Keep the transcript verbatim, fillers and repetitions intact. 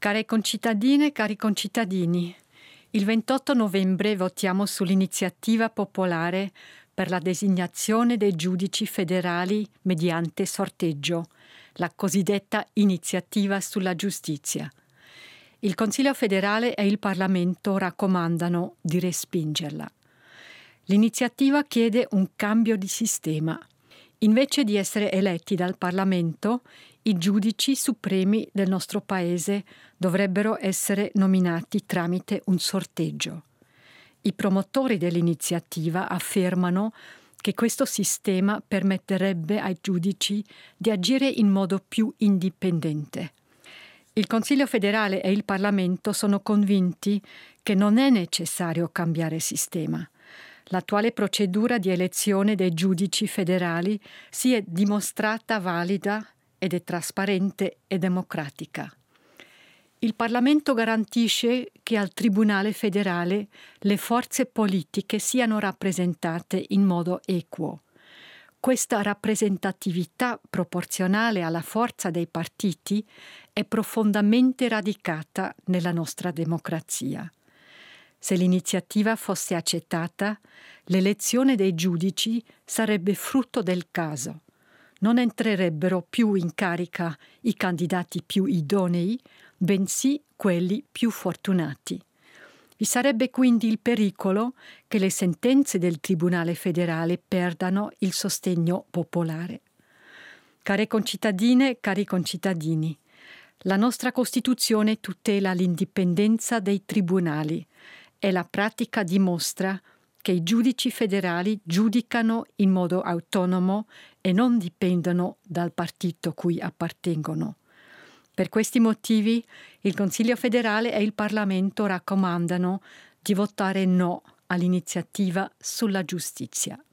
Care concittadine, cari concittadini, il ventotto novembre votiamo sull'iniziativa popolare per la designazione dei giudici federali mediante sorteggio, la cosiddetta iniziativa sulla giustizia. Il Consiglio federale e il Parlamento raccomandano di respingerla. L'iniziativa chiede un cambio di sistema. Invece di essere eletti dal Parlamento, i giudici supremi del nostro Paese dovrebbero essere nominati tramite un sorteggio. I promotori dell'iniziativa affermano che questo sistema permetterebbe ai giudici di agire in modo più indipendente. Il Consiglio federale e il Parlamento sono convinti che non è necessario cambiare sistema. L'attuale procedura di elezione dei giudici federali si è dimostrata valida ed è trasparente e democratica. Il Parlamento garantisce che al Tribunale federale le forze politiche siano rappresentate in modo equo. Questa rappresentatività proporzionale alla forza dei partiti è profondamente radicata nella nostra democrazia. Se l'iniziativa fosse accettata, l'elezione dei giudici sarebbe frutto del caso. Non entrerebbero più in carica i candidati più idonei, bensì quelli più fortunati. Vi sarebbe quindi il pericolo che le sentenze del Tribunale federale perdano il sostegno popolare. Care concittadine, cari concittadini, la nostra Costituzione tutela l'indipendenza dei tribunali e la pratica dimostra che i giudici federali giudicano in modo autonomo e non dipendono dal partito cui appartengono. Per questi motivi il Consiglio federale e il Parlamento raccomandano di votare no all'iniziativa sulla giustizia.